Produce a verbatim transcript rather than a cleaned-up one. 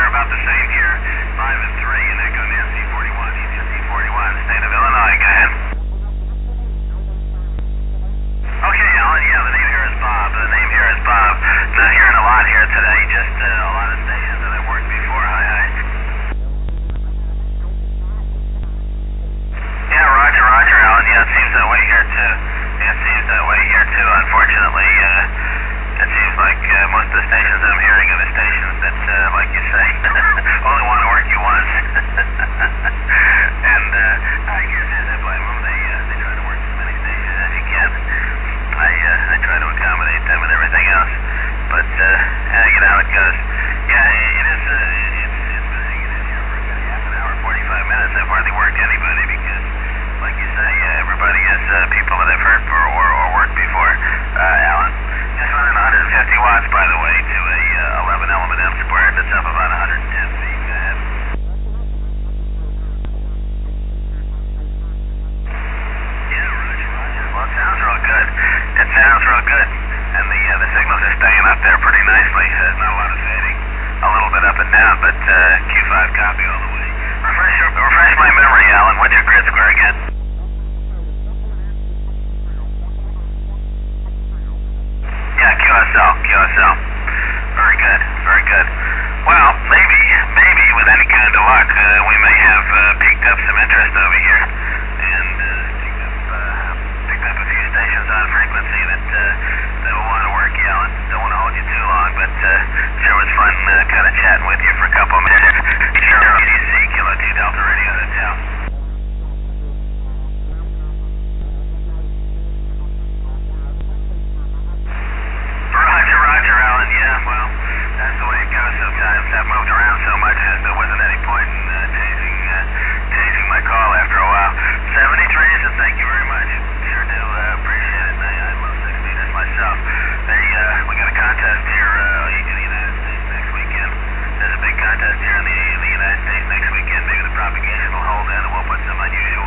they're about the same here. Five and three in Echo Nancy forty-one, E T C forty-one, state of Illinois. Go ahead. Okay, Alan. Yeah, the name here is Bob. The name here is Bob. Not hearing a lot here today. Just uh, a lot of stations that I've worked before. Hi, hi. Yeah, Roger, Roger, Alan. Yeah, it seems that way here too. Yeah, it seems that way here too. Unfortunately, uh, it seems like uh, most of the stations I'm hearing are the stations that, uh, like you say, only want to work you once. And uh, I guess I blame them. They uh, they try to work as many stations as you can. I uh, I try to accommodate them and everything else. But uh, yeah, you know how it goes. Yeah, it is. Uh, it's it's been hanging in here for a good half an hour, forty-five minutes. I've hardly worked anybody because, like you say, uh, everybody is uh, people that I've heard for or, or worked before. Uh, Alan, just running one hundred fifty watts, by the way, to a uh, eleven element M squared that's up about one hundred ten feet. Go ahead. Yeah, Roger, Roger. Well, it sounds real good. It sounds real good, and the uh, the signals are staying up there pretty nicely. There's not a lot of fading, a little bit up and down, but uh, Q five copy all the way. Refresh your, refresh my memory, Alan. What's your grid square again? Yeah, Q S L, Q S L. Very good, very good. Well, maybe, maybe with any kind of luck, uh, we may have uh, picked up some interest over here, and uh, picked up, uh, picked up a few stations on frequency that uh, that will want to work you, Alan. Don't want to hold you too long, but uh, sure was fun uh, kind of chatting with you for a couple of minutes. Sure, E T C, Kilo two Delta Radio Hotel. Roger, Roger, Alan. Yeah, well, that's the way it goes sometimes. I've moved around so much that there wasn't any point in uh, changing, uh, changing my call after a while. seventy-three, so thank you very much. Sure do uh, appreciate it. I, I love six meters myself. They, uh, we got a contest here uh, in the United States next weekend. There's a big contest here in the, in the United States next weekend. Maybe the propagation will hold in and we'll put some unusual